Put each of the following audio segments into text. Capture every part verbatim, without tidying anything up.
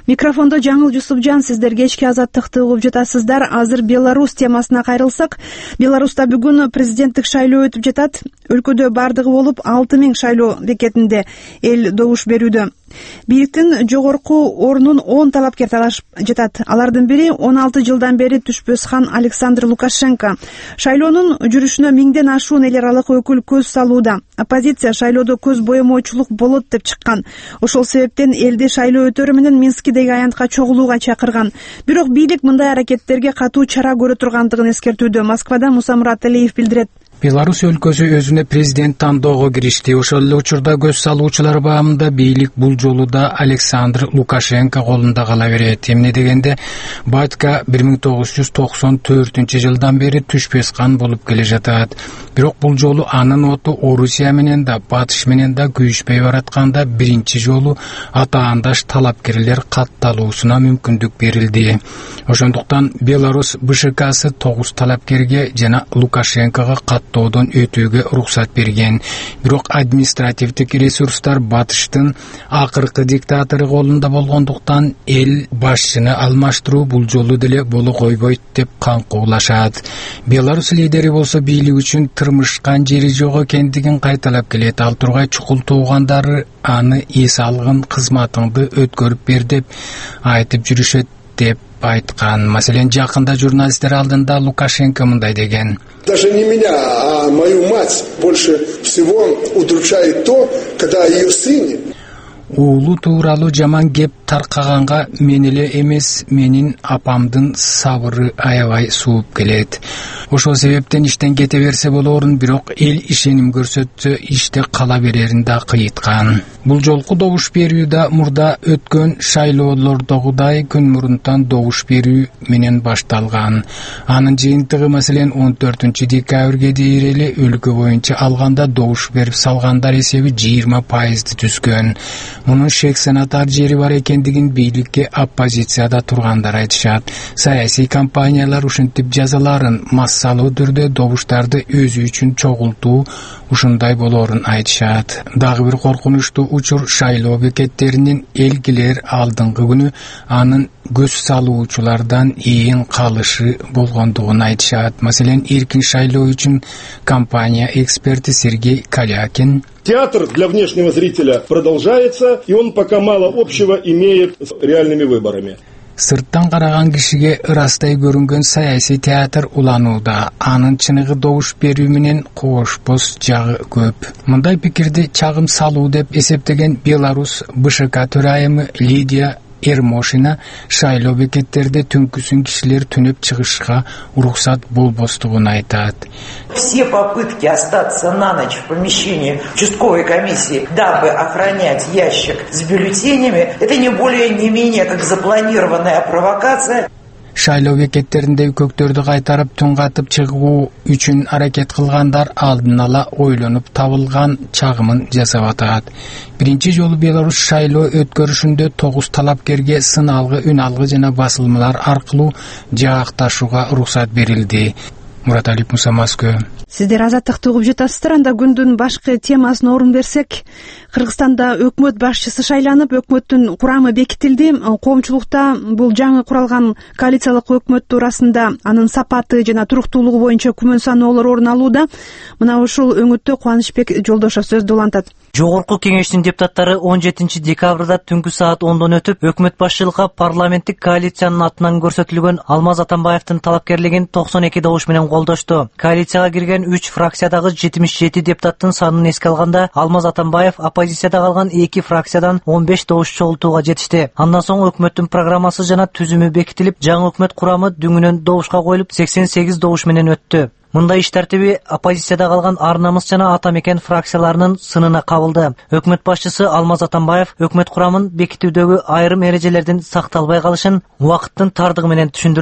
Микрофондо Жаңыл Жусупжан, сиздер кечки азаттыкты угуп жатасыздар. Азыр Беларусь темасына кайрылсак, Беларуста бүгүн президенттик шайлоо өтүп жатат. Өлкөдө бардыгы болуп алты миң шайлоо бекетинде эл добуш берүүдө. Бийликтин жогорку орнун он талапкер талашып жатат. Алардын бири он алты жылдан бери түшпөс хан Александр Лукашенко. Шайлоонун жүрүшүнө миңден ашуун эл аралык өкүл көз салууда. Оппозиция шайлоодо көз боемоочулук болот деп чыккан. Ошол себептен элди шайлоо өтөрү менен Минскидеги аянтка чогулууга чакырган. Бирок бийлик мындай аракеттерге катуу чара көрө тургандыгын эскертүүдө. Москвадан Мусамурат Алиев билдирет. Беларусь өлкөсү өзүнө президент тандоого киришти. Ошол эле учурда көз салуучулар баамында бийлик бул жолу да Александр Лукашенко колунда кала берет. Эмне дегенде, батька бир миң тогуз жүз токсон төртүнчү жылдан бери түшпөс хан болуп келе жатат. Бирок бул жолу анын оту Орусия менен да, Батыш менен да күйүшпөй баратканда биринчи жолу атаандаш талапкерлер катталуусуна мүмкүндүк берилди. Ошондуктан Беларусь БШКсы тогуз талапкерге жана Лукашенкого каттоодон өтүүгө уруксат берген. Бирок административдик ресурстар Батыштын акыркы диктатору колунда болгондуктан эл башчыны алмаштыруу бул жолу деле боло койбойт деп каңкуулашат. Беларусь лидери болсо бийлик үчүн тырмышкан жери жок экендигин кайталап келет. Ал тургай чукул туугандары аны эс алгын кызматыңды өткөрүп бер деп айтып жүрүшөт деп айткан. Маселен, жакында журналисттер алдында Лукашенко мындай деген: Даже не меня, а мою мать больше всего удручает то, когда ее сыне уулу тууралуу жаман кеп таркаганга мен эле эмес, менин апамдын сабыры аябай сууп келет. Ошол себептен иштен кете берсе болорун, бирок эл ишеним көрсөтсө иште кала берерин да кыйыткан. Бул жолку добуш берүү да мурда өткөн шайлоолордогудай күн мурунтан добуш берүү менен башталган. Анын жыйынтыгы маселен он төртүнчү декабрга дейин эле өлкө боюнча алганда добуш берип салгандар эсеби жыйырма пайызды түзгөн. Мунун шек санатар жери бар экендигин бийликке оппозицияда тургандар айтышат. Саясий компаниялар ушинтип жазаларын массалуу түрдө добуштарды өзү үчүн чогултуу ушундай болорун айтышат. Дагы бир коркунучтуу учур шайлоо бекеттеринин элгилер алдыңкы күнү анын көз салуучулардан ээн калышы болгондугун айтышат. Маселен, эркин шайлоо үчүн компания эксперти Сергей Калякин: Театр для внешнего зрителя продолжается, и он пока мало общего имеет с реальными выборами. Сырттан караган кишиге ырастай көрүнгөн саясий театр уланууда. Анын чыныгы добуш берүү менен кошпос жагы көп. Мындай пикирди чагым салуу деп эсептеген Беларусь БШК төрайымы Лидия Эрмошина шайлоо бекеттерде түнкүсүн кишилер түнөп чыгышка уруксат болбостугун айтат. Все попытки остаться на ночь в помещении участковой комиссии, дабы охранять ящик с бюллетенями, это не более не менее как запланированная провокация. Шайлоо бекеттеринде көктөрдү кайтарып түн катып чыгуу үчүн аракет кылгандар алдын ала ойлонуп табылган чагымын жасап атат. Биринчи жолу Беларусь шайлоо өткөрүшүндө тогуз талапкерге сыналгы, үн алгы жана басылмалар аркылуу жаакташууга уруксат берилди. Мурат Алиев, Муса, Москва. Сиздер азаттыкты угуп жатасыздар. Анда күндүн башкы темасына орун берсек, Кыргызстанда өкмөт башчысы шайланып, өкмөттүн курамы бекитилди. Коомчулукта бул жаңы куралган коалициялык өкмөт туурасында анын сапаты жана туруктуулугу боюнча күмөн саноолор орун алууда. Мына ушул өңүттө Кубанычбек Жолдошов сөздү улантат. Жогорку кеңештин депутаттары он жетинчи декабрда түнкү саат ондон өтүп, өкмөт башчылыкка парламенттик коалициянын атынан көрсөтүлгөн Алмаз Атамбаевдин талапкерлигин токсон эки добуш менен колдошту. Коалицияга кирген үч фракциядагы жетимиш жети депутаттын санын эске алганда, Алмаз Атамбаев оппозицияда калган эки фракциядан он беш добуш чогултууга жетишти. Андан соң өкмөттүн программасы жана түзүмү бекитилип, жаңы өкмөт курамы дүңүнөн добушка коюлуп сексен сегиз добуш менен өттү. Мындай иш тартиби оппозицияда калган Ар намыс жана Ата мекен фракцияларынын сынына кабылды. Өкмөт башчысы Алмаз Атамбаев өкмөт курамын бекитүүдөгү айрым эрежелердин сакталбай калышын убакыттын тардыгы менен түшүндүрдү.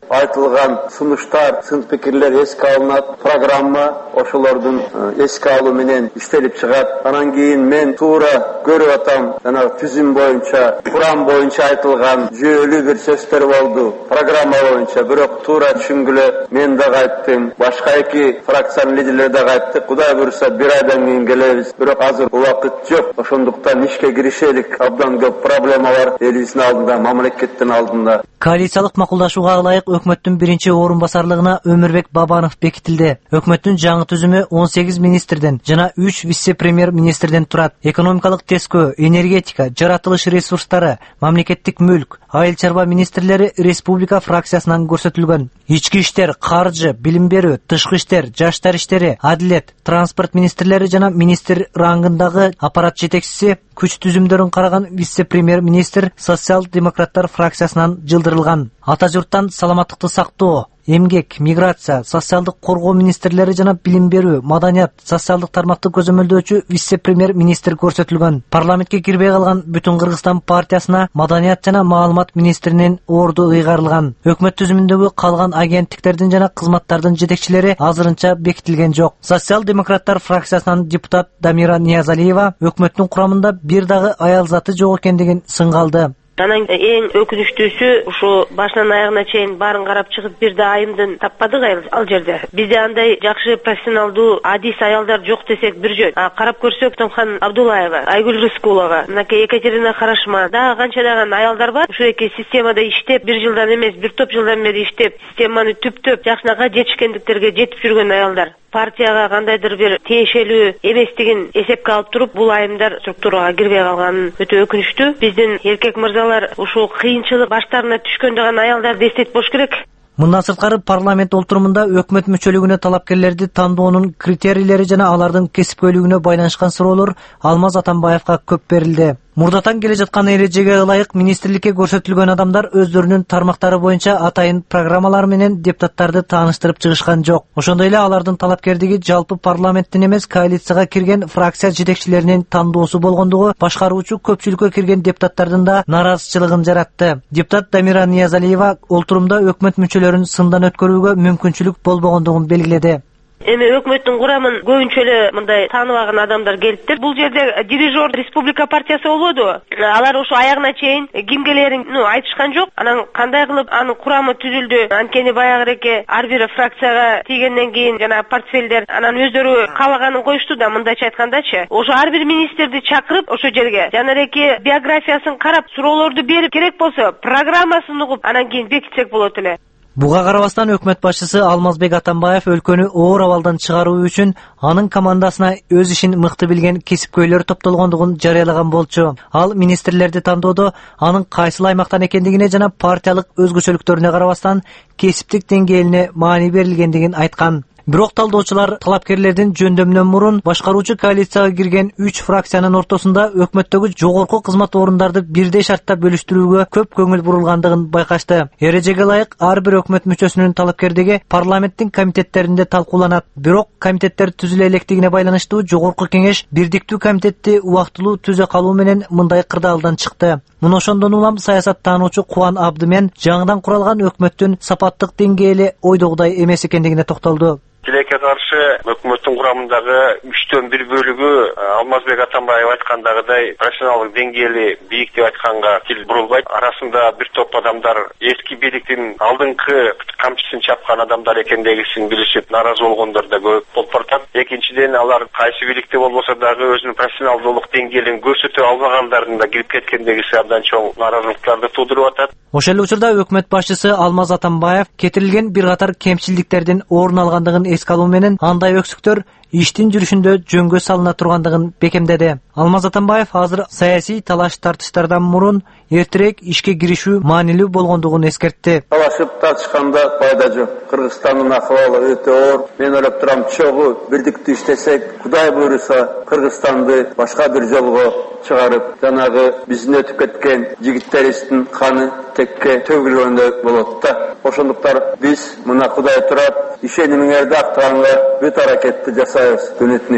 айтылган сунуштар, сын пикирлер эске алынат, программа ошолордун эске алуу менен иштелип чыгат. Анан кийин мен туура көрүп атам, жана түзүм боюнча, курам боюнча айтылган жүйөлүү бир сөздөр болду. Программа боюнча, бирок туура түшүнгүлө мен да кайттым, башка эки фракциянын лидерлери да кайтты. Кудай буйруса бир айдан кийин келебиз. Бирок азыр убакыт жок. Ошондуктан ишке киришелик. Абдан көп проблема бар элибиздин алдында, мамлекеттин алдында. Коалициялык макулдашууга ылайык өкмөттүн биринчи орун басарлыгына Өмүрбек Бабанов бекитилди. Өкмөттүн жаңы түзүмү он сегиз министрден жана үч вице-премьер министрден турат. Экономикалык тескөө, энергетика, жаратылыш ресурстары, мамлекеттик мүлк, айыл чарба министрлери республика фракциясынан көрсөтүлгөн. Ички иштер, каржы, билим берүү, тышкы иштер, жаштар иштери, адилет, транспорт министрлери жана министр рангындагы аппарат жетекчиси күч түзүмдөрүн караган вице-премьер министр социал-демократтар фракциясынан жылдырылган. Ата журттан саламаттыкты сактоо, эмгек, миграция, социалдык коргоо министрлери жана билим берүү, маданият, социалдык тармакты көзөмөлдөөчү вице-премьер министр көрсөтүлгөн. Парламентке кирбей калган Бүтүн Кыргызстан партиясына маданият жана маалымат министринин орду ыйгарылган. Өкмөт түзүмүндөгү калган агенттиктердин жана кызматтардын жетекчилери азырынча бекитилген жок. Социал-демократтар фракциясынан депутат Дамира Ниязалиева өкмөттүн курамында бир дагы аял заты жок экендигин сынгалды. Анан эң өкүнүчтүүсү ушу башынан аягына чейин баарын карап чыгып бир да айымдын таппадык ал жерде. Бизде андай жакшы профессионалдуу адис аялдар жок десек бир жөн. А карап көрсөк Томхан Абдулаева, Айгүл Рыскулова, мынакей Екатерина Харашма, дагы канча дагы аялдар бар. Ушу эки системада иштеп, бир жылдан эмес, бир топ жылдан бери иштеп, системаны түптөп жакшынакай жетишкендиктерге жетип жүргөн аялдар. Партияга кандайдыр бир тиешелүү эместигин эсепке алып туруп, бул айымдар структурага кирбей калганы өтө өкүнүчтүү. Биздин эркек мырзалар ушул кыйынчылык баштарына түшкөндө гана аялдарды эстетип болуш керек. Мындан сырткары парламент олтурумунда өкмөт мүчөлүгүнө талапкерлерди тандоонун критерийлери жана алардын кесипкөйлүгүнө байланышкан суроолор Алмаз Атамбаевга көп берилди. Мурдатан келе жаткан эрежеге ылайык министрликке көрсөтүлгөн адамдар өздөрүнүн тармактары боюнча атайын программалар менен депутаттарды тааныштырып чыгышкан жок. Ошондой эле алардын талапкердиги жалпы парламенттин эмес коалицияга кирген фракция жетекчилеринин тандоосу болгондугу башкаруучу көпчүлүккө кирген депутаттардын да наразычылыгын жаратты. Депутат Дамира Ниязалиева олтурумда өкмөт мүчөлөрүн сындан өткөрүүгө мүмкүнчүлүк болбогондугун белгиледи. Эми өкмөттүн курамын көбүнчө эле мындай тааныбаган адамдар келиптир. Бул жерде дирижер республика партиясы болбоду. Алар ошо аягына чейин ким келерин айтышкан жок. Анан кандай кылып анын курамы түзүлдү? Анткени баягыреке ар бир фракцияга тийгенден кийин жана портфелдер анан өздөрү каалаганын коюшту да, мындайча айткандачы. Ошо ар бир министрди чакырып ошо жерге жанареке биографиясын карап, суроолорду берип, керек болсо программасын угуп, анан кийин бекитсек болот эле. Буга карабастан өкмөт башчысы Алмазбек Атамбаев өлкөнү оор абалдан чыгаруу үчүн анын командасына өз ишин мыкты билген кесипкөйлөр топтолгондугун жарыялаган болчу. Ал министрлерди тандоодо анын кайсыл аймактан экендигине жана партиялык өзгөчөлүктөрүнө карабастан кесиптик деңгээлине маани берилгендигин айткан. Бирок талдоочулар талапкерлердин жөндөмүнөн мурун башкаруучу коалицияга кирген үч фракциянын ортосунда өкмөттөгү жогорку кызмат орундарды бирдей шартта бөлүштүрүүгө көп көңүл бурулгандыгын байкашты. Эрежеге ылайык ар бир өкмөт мүчөсүнүн талапкердиги парламенттин комитеттеринде талкууланат. Бирок комитеттер түзүлө электигине байланыштуу жогорку кеңеш бирдиктүү комитетти убактылуу түзө калуу менен мындай кырдаалдан чыкты. Муну ошондон улам саясаттануучу Кубан Абдымен жаңыдан куралган өкмөттүн сапаттык деңгээли ойдогудай эмес экендигине токтолду. Тилекке каршы өкмөттүн курамындагы үчтөн бир бөлүгү Алмазбек Атамбаев айткандагыдай профессионалдык деңгээли бийик деп айтканга тил бурулбайт. Арасында бир топ адамдар эски бийликтин алдыңкы камчысын чапкан адамдар экендигин билишип, наразы болгондор да көп болуп баратат. Экинчиден, алар кайсы бийликте болбосо дагы өзүнүн профессионалдуулук деңгээлин көрсөтө албагандардын да кирип кеткендиги абдан чоң наразылыктарды туудуруп атат. Ошол эле учурда өкмөт башчысы Алмаз Атамбаев кетирилген бир катар кемчилдиктердин орун алгандыгын эске алуу менен андай өксүктөр иштин жүрүшүндө жөнгө салына тургандыгын бекемдеди. Алмаз Атамбаев азыр саясий талаш тартыштардан мурун эртерээк ишке киришүү маанилүү болгондугун эскертти. Талашып тартышканда пайда жок. Кыргызстандын акыбалы өтө оор. Мен ойлоп турам, чогуу бирдиктүү иштесек, Кудай буйруса Кыргызстанды башка бир жолго чыгарып, жанагы биздин өтүп кеткен жигиттерибиздин каны текке төгүлгөндөй болот да. Ошондуктан биз мына Кудай турат, ишенимиңерди актаганга бүт аракетти жасайбыз. Күнү-түнү иштеп.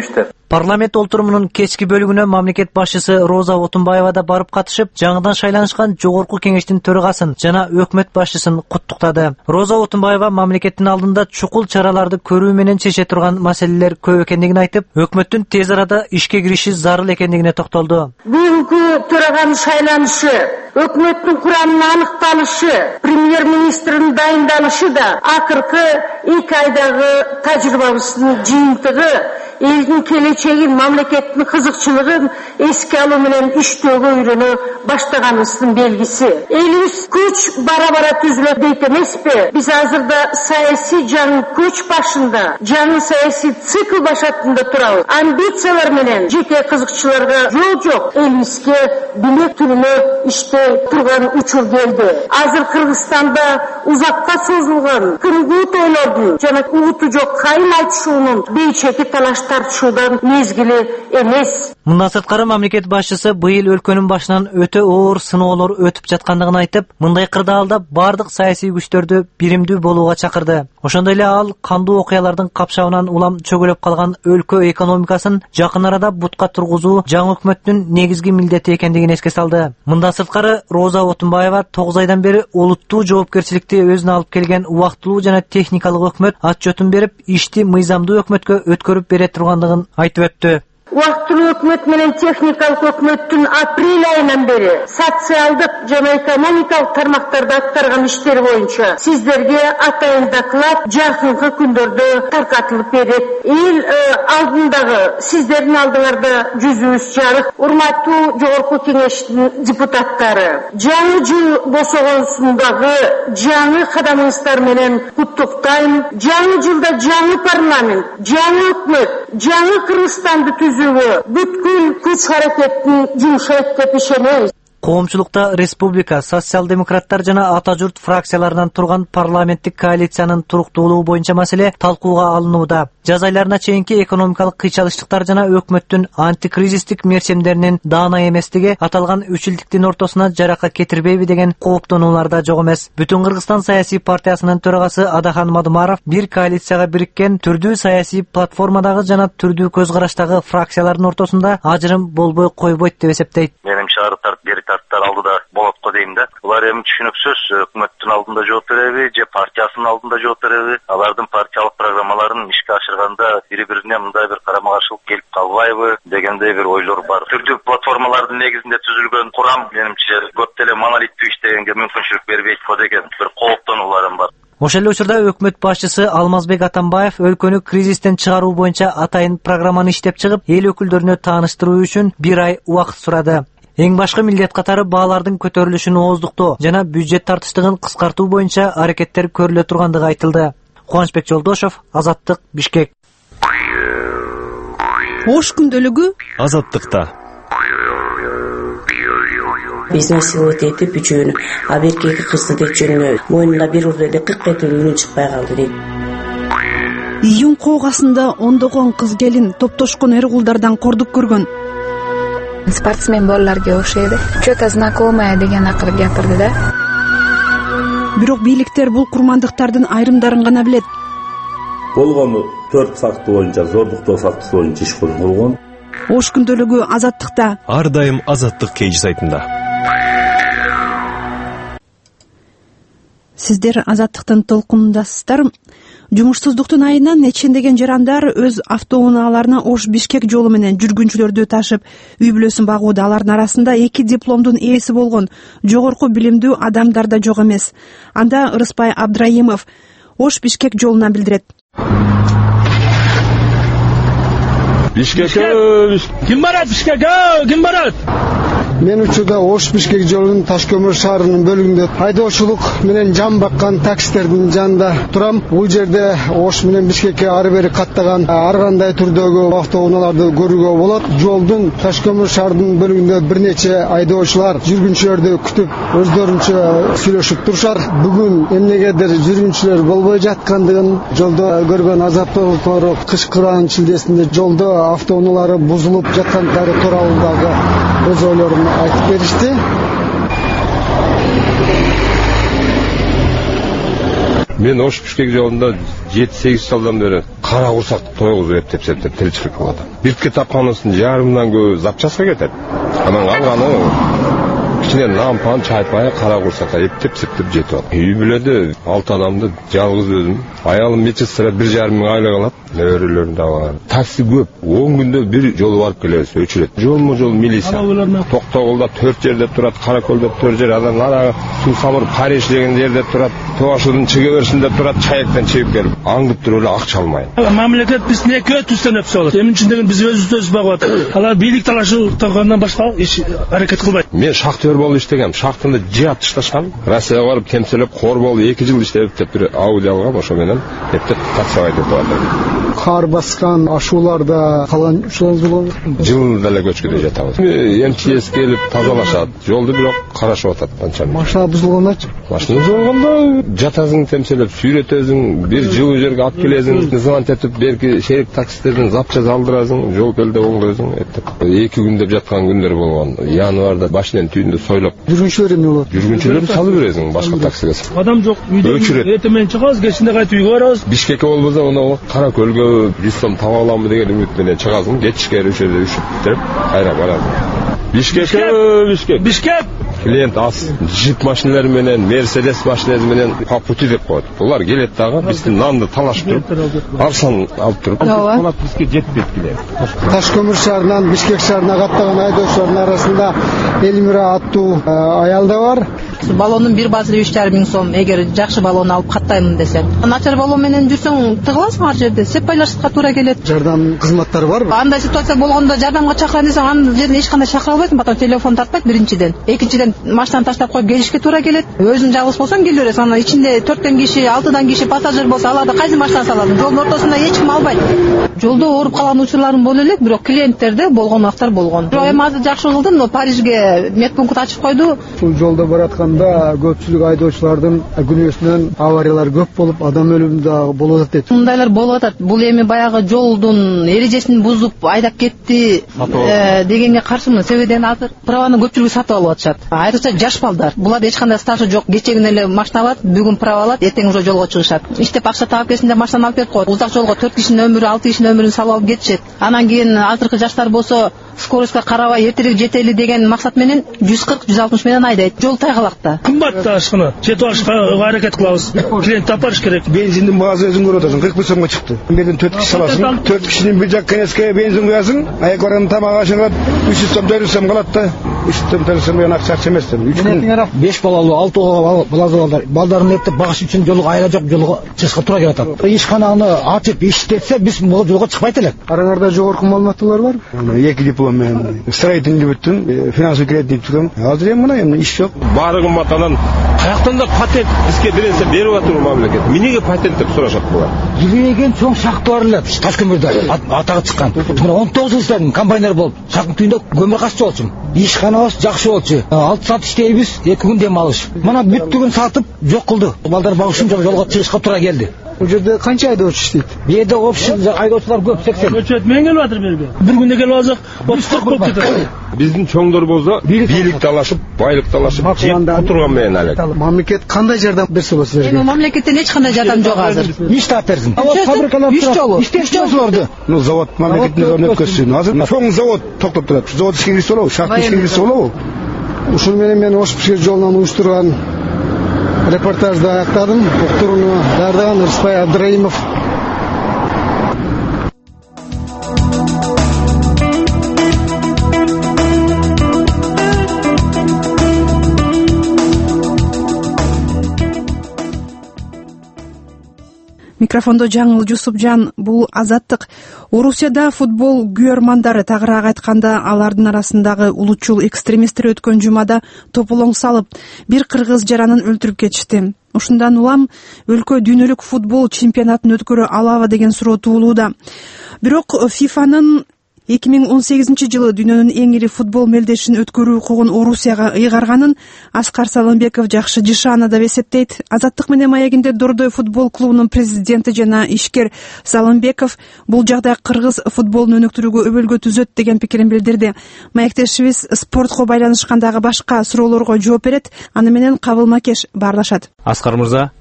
Парламент олтурумунун кечки бөлүгүнө мамлекет башчысы Роза Отунбаева да барып катышып, жаңыдан шайланышкан жогорку кеңештин төрагасын жана өкмөт башчысын куттуктады. Роза Отунбаева мамлекеттин алдында чукул чараларды көрүү менен чече турган маселелер көп экендигин айтып, өкмөттүн тез арада ишке кириши зарыл экендигине токтолду. Бүгүнкү төраганын шайланышы, өкмөттүн курамынын аныкталышы, премьер-министрдин дайындалышы да акыркы эки айдагы тажрыйбабыздын жыйынтыгы, элдин келечегин, мамлекеттин кызыкчылыгын эске алуу менен иштөөгө үйрөнө баштаганыбыздын белгиси. Элибиз күч бара-бара түзүлөт дейт эмеспи? Биз азырда саясий жаңы көч башында, жаңы саясий цикл башатында турабыз. Амбициялар менен жеке кызыкчыларга жол жок. Элибизге билек түрүнө иштей турган учур келди. Азыр Кыргызстанда узакка созулган күнгү тойлордун жана угуту жок кайым айтышуунун бейчеки талаш тартышуудан мезгили эмес. Мындан сырткары мамлекет башчысы быйыл өлкөнүн башынан өтө оор сыноолор өтүп жаткандыгын айтып, мындай кырдаалда бардык саясий күчтөрдү биримдүү болууга чакырды. Ошондой эле ал кандуу окуялардын капшабынан улам чөгөлөп калган өлкө экономикасын жакын арада бутка тургузуу жаңы өкмөттүн негизги милдети экендигин эске салды. Мындан сырткары Роза Отунбаева тогуз айдан бери олуттуу жоопкерчиликти өзүнө алып келген убактылуу жана техникалык өкмөт отчетун берип, ишти мыйзамдуу өкмөткө өткөрүп бере тургандыгын айтып өттү. Убактылуу өкмөт менен техникалык өкмөттүн апрель айынан бери социалдык жана экономикалык тармактарда аткарган иштери боюнча сиздерге атайын доклад жакынкы күндөрдө таркатылып берет. Эл алдындагы сиздердин алдыңарда жүзүбүз жарык. Урматтуу жогорку кеңештин депутаттары, жаңы жыл босогонсундагы жаңы кадамыңыздар менен куттуктайм. Жаңы жылда жаңы парламент, жаңы өкмөт, жаңы Кыргызстанды түзүү бүткүл күч аракеттин жумшайт деп ишенебиз. Коомчулукта республика, социал-демократтар жана ата журт фракцияларынан турган парламенттик коалициянын туруктуулугу боюнча маселе талкууга алынууда. Жаз айларына чейинки экономикалык кыйчалыштыктар жана өкмөттүн антикризистик мерчемдеринин даана эместиги аталган үч илдиктин ортосуна жарака кетирбейби деген кооптонуулар да жок эмес. Бүтүн Кыргызстан саясий партиясынын төрагасы Адахан Мадумаров бир коалицияга бириккен түрдүү саясий платформадагы жана түрдүү көз караштагы фракциялардын ортосунда ажырым болбой койбойт деп эсептейт. Менимче ары тарт бери тарттар алдыда болот го дейм да. Булар эми түшүнүксүз, өкмөттүн алдында жооп береби же партиясынын алдында жооп береби? Алардын партиялык программаларын ишке ашырганда бири-бирине мындай бир карама-каршылык келип калбайбы дегендей бир ойлор бар. Түрдүү платформалардын негизинде түзүлгөн курам менимче көп деле монолиттүү иштегенге мүмкүнчүлүк бербейт го деген бир кооптонууларым бар. Ошол эле учурда өкмөт башчысы Алмазбек Атамбаев өлкөнү кризистен чыгаруу боюнча атайын программаны иштеп чыгып, эл өкүлдөрүнө тааныштыруу үчүн бир ай убакыт сурады. Эң башкы милдет катары баалардын көтөрүлүшүн ооздуктоо жана бюджет тартыштыгын кыскартуу боюнча аракеттер көрүлө тургандыгы айтылды. Кубанычбек Жолдошов, Азаттык, Бишкек. Ош күндөлүгү Азаттыкта. Биздин силуэт этип үчөөнү, а берки эки кыздын текчөнү мойнуна бир урду кырк метр үнү чыкпай калды дейт. Июнь коогасында ондогон кыз келин топтошкон эр кулдардан кордук көргөн. Спортсмен балаларга окшойт. Чё-то знакомая деген акырып гапырды да. Бирок бийликтер бул курмандыктардын айрымдарын гана билет. Болгону төрт факты боюнча, зордуктоо фактысы боюнча иш козголгон. Ош күндөлүгү Азаттыкта. Ар дайым Азаттык кейж сайтында. Сиздер Азаттыктын толкунундасыздар. Жумушсуздуктун айынан нечендеген жарандар өз автоунааларына Ош Бишкек жолу менен жүргүнчүлөрдү ташып үй бүлөсүн багууда. Алардын арасында эки дипломдун ээси болгон жогорку билимдүү адамдар да жок эмес. Анда Ырыспай Абдраимов Ош Бишкек жолуна билдирет. Бишкекке ким барат? Бишкекке ким барат? Мен учурда Ош Бишкек жолунун Ташкөмүр шаарынын бөлүгүндө айдоочулук менен жан баккан таксистердин жанында турам. Бул жерде Ош менен Бишкекке ары бери каттаган ар кандай түрдөгү автоунааларды көрүүгө болот. Жолдун Ташкөмүр шаарынын бөлүгүндө бир нече айдоочулар жүргүнчүлөрдү күтүп өздөрүнчө сүйлөшүп турушар. Бүгүн эмнегедир жүргүнчүлөр болбой жаткандыгын жолдо көргөн азаптоолор кышкырган чилдесинде жолдо автоунаалары бузулуп жаткандары тууралуу өз ойлорун айтып беришти. Мен Ош Бишкек жолунда жети сегиз жылдан бeri кара курсак тойгузуп эптеп септеп тиричилик кылып атам. Биртке тапканыбыздын жарымынан көбү запчастка кетет. Анан калганы кичине нан пан чайпай кара курсакка эптеп септеп жетип атат. Үй бүлөдө алты адамды жалгыз өзүм. Аялым медсестра бир жарым миң айлык алат. Неберелерим да бар. Такси көп. он күндө бир жолу барып келебиз, өчүрөт. Жолмо жол милиция. Токтогулда төрт жерде турат, Каракөлдө төрт жер, анан нарагы Суу Самыр Париж деген жерде турат. Тоошудун чыга беришинде турат, чайектен чегип келип, аңдып туруп эле акча алмайт. Мамлекет биздин эки түстөн өпсө болот. Эмне үчүн деген биз өзүбүз багып атат. Алар бийлик талашуудан башка эч аракет кылбайт. Мен шахтер болуп иштегем. Шахтында жаат ташташкан. Россияга барып темселеп, кор болуп эки жыл иштеп деп бир Ауди алгам, ошо менен эптеп таксовать этип атам. Кар баскан ашууларда калган ушуңуз болгонбу? Жылында эле көчкүдө жатабыз. эм че эс келип тазалашат. Жолду бирок карашып атат анча. Машина бузулгандачы? Машина бузулганда жатасың, темселеп, сүйрөтөсүң, бир жылуу жерге алып келесиң, звонок этип, берки шерик таксистерден запчасть алдырасың, жол келде оңдойсуң, эттеп. эки күн деп жаткан күндөр болгон. Январда башынан түйүндө сойлоп. Жүргүнчүлөр эмне болот? Жүргүнчүлөрдү салып бересиң башка таксиге. Адам жок, үйдө эртең чыгабыз, кечинде кайтып үйгө барабыз. Бишкекке болбосо, оно Каракөлгө жүз сом таба аламбы деген үмүт менен чыгасың, кечке ушерде үшүп кайра барасың. Бишкекке, Бишкек. Бишкек. Клиент аз. Джип машиналары менен, Мерседес машинасы менен по пути деп коет. Булар келет дагы биздин нанды талашып туруп, арсан алып туруп, алат бизге жетпейт келет. Ташкөмүр шаарынан Бишкек шаарына каттаган айдоочулардын арасында Элмира аттуу аял да бар. Баллонун бир базары үч жарым миң сом. Эгер жакшы баллон алып каттаймын десем, начар баллон менен жүрсөң тыгыласың ар жерде, сеппайлашка туура келет. Жардам кызматтары барбы? Андай ситуация болгондо жардамга чакырам десең, анын жерине эч кандай чакыра албайсың, потом телефон тартпайт биринчиден. Экинчиден машинаны таштап коюп келишке туура келет. Өзүң жалгыз болсоң келе бересиң. Анан ичинде төрттөн киши, алтыдан киши пассажир болсо, аларды кайсы машина саласың? Жолдун ортосунда эч ким албайт. Жолдо ооруп калган учурларым боло элек, бирок клиенттерде болгон актар болгон. Эми азыр жакшы кылдым, но Парижге медпункт ачып койду. Бул жолдо баратканда көпчүлүк айдоочулардын күнөөсүнөн авариялар көп болуп, адам өлүмү да болуп атат дейт. Мындайлар болуп атат. Бул эми баягы жолдун эрежесин бузуп айдап кетти дегенге каршымын. Себеби азыр праваны көпчүлүгү сатып алып атышат. Айрыкча жаш балдар. Буларда эч кандай стажы жок. Кечегин эле машина алат, бүгүн права алат, эртең уже жолго чыгышат. Иштеп акча таап келсин деп машинаны алып кетип коет. Узак жолго төрт кишинин өмүрү, алты кишинин өмүрүн салып алып кетишет. Анан кийин азыркы жаштар болсо скоростька карабай эртерээк жетели деген максат менен жүз кырк жүз алтымыш менен айдайт. Жол тайгалакта. Кымбат ашкыны. Жетип алышка аракет кылабыз. Клиент тапарыш керек. Бензиндин баасы өзүң көрүп атасың, кырк беш сомго чыкты. Менден төрт киши саласың, төрт кишинин бир жак кенеске бензин куясың, аяк барган тамак ашыгат, үч жүз сом төрт жүз сом калат да. үч жүз сом төрт жүз сом менен акча акча эмес да. үч күн беш балалуу, алты балдар, балдарын эптеп багыш үчүн жолго айла жок, жолго чыгышка туура келип атат. Ишкананы ачып иштетсе, биз бул жолго чыкпайт элек. Араңарда жогорку маалыматтуулар бар? Эки диплом менен строительный бүттүм, финансовый кредит бүттүм. Азыр эми мына эми иш жок. Баары кымбат, анан каяктан да патент бизге берилсе берип атыр мамлекет. Эмнеге патент деп сурашат булар? Жүрген чоң шахта бар эле, Ташкөмүрдө атагы чыккан. Мына он тогуз жыл иштедим, комбайнер болуп. Шахтын түбүндө көмүр кашчы болчумун. Ишканабыз жакшы болчу. алты саат иштейбиз, эки күн дем алыш. Мына бүттүгүн сатып жок кылды. Балдар багышым жолго чыгышка туура келди. Бул жерде канча айдоочу иштейт? Бу жерде общий айдоочулар көп, сексен. Көчөт мен келип атыр берге. Бир күндө келип алсак, отуз кырк болуп кетет. Биздин чоңдор болсо бийлик талашып, байлык талашып, жеп турган менен элек. Мамлекет кандай жардам берсе болот силерге? Эми мамлекеттен эч кандай жардам жок азыр. Иш таап берсин. Фабрикалар иш жолу, иш жолу. Ну завод мамлекеттин назарына өткөзсүн. Азыр чоң завод токтоп турат. Завод ишке кирсе болобу? Шахта ишке кирсе болобу? Ушул менен мен Ош Бишкек жолунан уюштурган репортажды аяктадым. Уктурууну даярдаган Рыспай Абдыраимов. Микрофондо Жаңыл Жусупжан. Бул Азаттык. Орусияда футбол күйөрмандары, тагыраак айтканда алардын арасындагы улутчул экстремисттер өткөн жумада тополоң салып, бир кыргыз жаранын өлтүрүп кетишти. Ушундан улам өлкө дүйнөлүк футбол чемпионатын өткөрө алабы деген суроо туулууда. Бирок ФИФАнын эки миң он сегизинчи жылы дүйнөнүн эң ири футбол мелдешин өткөрүү укугун Орусияга ыйгарганын Аскар Салымбеков жакшы жышаана деп эсептейт. Азаттык менен маегинде Дордой футбол клубунун президенти жана ишкер Салымбеков бул жагдай кыргыз футболун өнүктүрүүгө өбөлгө түзөт деген пикирин билдирди. Маектешибиз спортко байланышкандагы башка суроолорго жооп берет. Аны менен Кабыл Макеш баарлашат. Аскар мырза,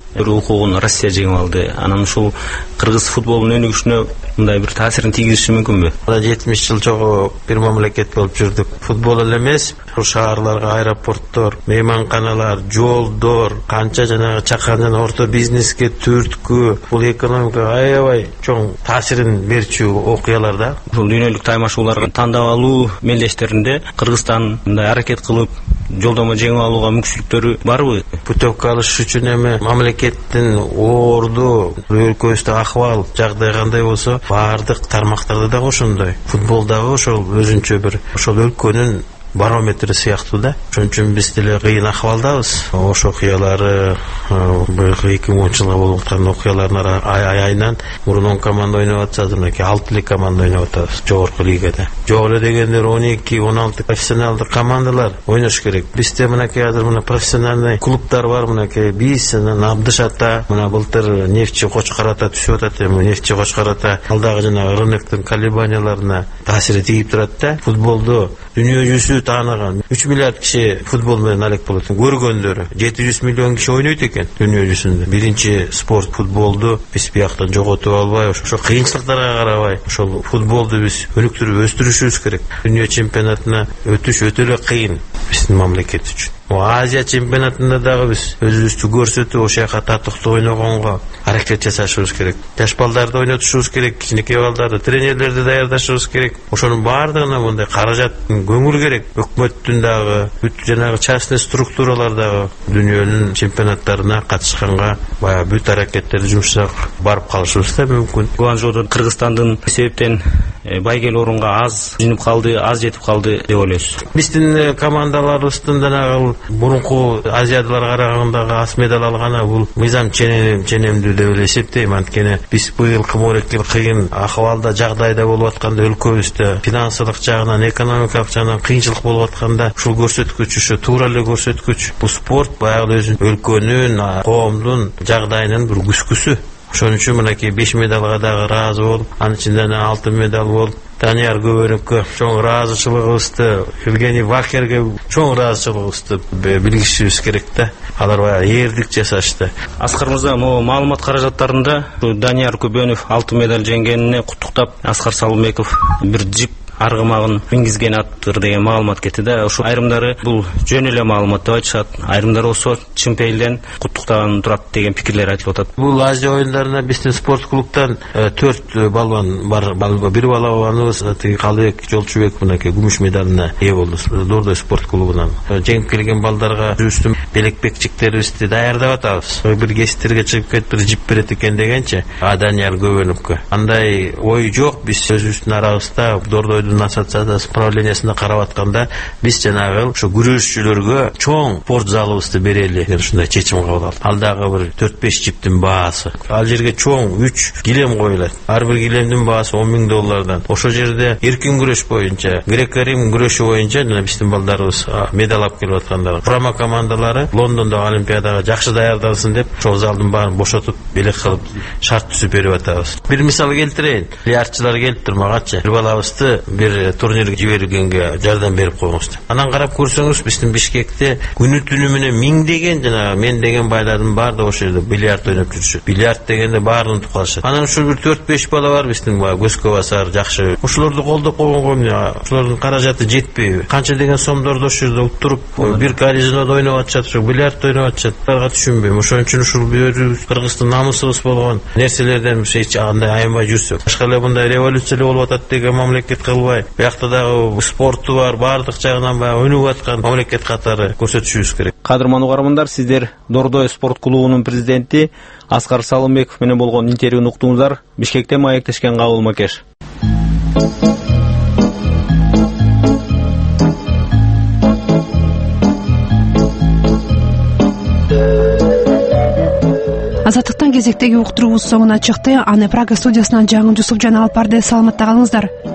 укугун Россия жеңип алды. Анан ушул кыргыз футболунун өнүгүшүнө мындай бир таасирин тийгизиши мүмкүнбү? жетимиш жыл жогу бир мамлекет болуп жүрдүк. Футбол эле эмес, ушул шаарларга аэропорттор, мейманканалар, жолдор, канча жанагы чакан жана орто бизнеске түрткү, бул экономикага аябай чоң таасирин берчү окуялар да. Ушул дүйнөлүк таймашууларга тандап алуу мелдештеринде Кыргызстан мындай аракет кылып жолдомо жеңип алууга мүмкүнчүлүктөрү барбы? Путевка алыш үчүн эми мамлекеттин орду, өлкөбүздө акыбал жагдай кандай болсо, баардык тармактарда да ошондой. Футболдагы ошол өзүнчө бир ошол өлкөнүн барометри сыяктуу да. Ошон үчүн биз деле кыйын акыбалдабыз. Ош окуялары быйылкы эки миң онунчу жылга болуп аткан окуялардын айынан мурун он команда ойноп атса, азыр мынакей алты эле команда ойноп атабыз жогорку лигада. Жок эле дегендер он эки он алты профессионалдык командалар ойнош керек. Бизде мынакей азыр мына профессиональный клубдар бар, мынакей биз анан Абдыш ата, мына былтыр Нефтчи Кочкор ата түшүп атат. Эми Нефтчи Кочкор ата алдагы жанагы рыноктун колебанияларына таасири тийип турат да. Футболду дүйнө жүзү тааныган үч миллиард киши футбол менен алек болот. Көргөндөрү жети жүз миллион киши ойнойт экен дүйнө жүзүндө. Биринчи спорт футболду биз бияктан жоготуп албай, ошо кыйынчылыктарга карабай, ошол футболду биз өнүктүрүп өстүрүшүбүз керек. Дүйнө чемпионатына өтүш өтө эле кыйын биздин мамлекет үчүн. Азия чемпионатында дагы биз өзүбүздү көрсөтүп, ошол жака татыктуу ойногонго аракет жасашыбыз керек. Жаш балдарды ойнотушубуз керек, кичинекей балдарды, тренерлерди даярдашыбыз керек. Ошонун баардыгына мындай каражаттын көңүл керек. Өкмөттүн дагы, бүт жанагы частный структуралар дагы дүйнөнүн чемпионаттарына катышканга баягы бүт аракеттерди жумшак барып калышыбыз да мүмкүн. Гуанчжоудо Кыргызстандын себептен байгел орунга аз жинеп калды, аз жетип калды деп ойлойсуз? Биздин командаларыбыздын жанагы мурунку азиядаларга караганда аз медаль алганы бул мыйзам ченемдүү деп эле эсептейм. Анткени биз быйылкы морекил кыйын акыбалда жагдайда болуп атканда, өлкөбүздө финансылык жагынан, экономикалык жагынан кыйынчылык болуп атканда, ушул көрсөткүч ушу туура эле көрсөткүч. Бул спорт баягы өзүнүн өлкөнүн, коомдун жагдайынын бир күскүсү. Ошон үчүн мынакей беш медалга дагы ыраазы болуп, анын ичинде алтын медаль болуп, Данияр Көбөнүккө чоң ыраазычылыгыбызды, Евгений Вахерге чоң ыраазычылыгыбызды билгизишибиз керек да. Алар баягы эрдик жасашты. Аскар мырза, могу маалымат каражаттарында Данияр Көбөнүк алтын медаль жеңгенине куттуктап Аскар Салымбеков бир джип аргымагын мингизген аттыр деген маалымат кетти да. Ошо айрымдары бул жөн эле маалымат деп айтышат, айрымдары болсо чын пейилден куттуктаган турат деген пикирлер айтылып атат. Бул Азия оюндарына биздин спорт клубтан төрт балбан бар. Бир балабаныбыз Калыбек Жолчубек мынакей күмүш медалына ээ болду Дордой спорт клубунан. Жеңип келген балдарга үстүм белекбекчиктерибизди даярдап атабыз. Бир кестерге чыгып кетип бир жип берет экен дегенчи, Данияр Көбөнүккө. Андай ой жок, биз өзүбүздүн арабызда Дордой ассоциациясы правлениясына карап атканда биз жанагы ушу күрөшчүлөргө чоң спорт залыбызды берели деген ушундай чечим кабыл алдык. Ал дагы бир төрт беш жиптин баасы. Ал жерге чоң үч килем коюлат. Ар бир килемдин баасы он миң доллардан. Ошол жерде эркин күрөш боюнча, греко-рим күрөшү боюнча жана биздин балдарыбыз медаль алып келип аткандар. Курама командалары Лондондогу олимпиадага жакшы даярдансын деп ошол залдын баарын бошотуп, белек кылып шарт түзүп берип атабыз. Бир мисал келтирейин. Бильярдчылар келип турмагачы бир балабызды бир турнирге жибергенге жардам берип коюңуз деп. Анан карап көрсөңүз, биздин Бишкекте күнү түнү менен миңдеген жана мен деген байлардын баардыгы ошол жерде бильярд ойноп жүрүшөт. Бильярд дегенде баарын унутуп калышат. Анан ушул бир төрт беш бала бар биздин көзгө басар, жакшы. Ошолорду колдоп койгонго эмне, ошолордун каражаты жетпейби? Канча деген сомдорду ошол жерде уттуруп, бир казинода ойноп атышат, ошо бильярд ойноп атышат. Аларга түшүнбөйм. Ошон үчүн ушул Кыргыздын намысыбыз болгон нерселерден эч андай аянбай жүрсөк. Башка эле мындай революция болуп атат деген мамлекет кылбай, биякта дагы спорту бар, баардык жагынан баягы өнүгүп аткан мамлекет катары көрсөтүшүбүз керек. Кадырман угармандар, сиздер Дордой спорт клубунун президенти Аскар Салымбеков менен болгон интервьюну уктуңуздар. Бишкектен маектешкен Кабыл Макеш. Азаттыктан кезектеги уктуруубуз соңуна чыкты. Аны Прага студиясынан жаңы Жусупжан алып барды. Саламатта калыңыздар.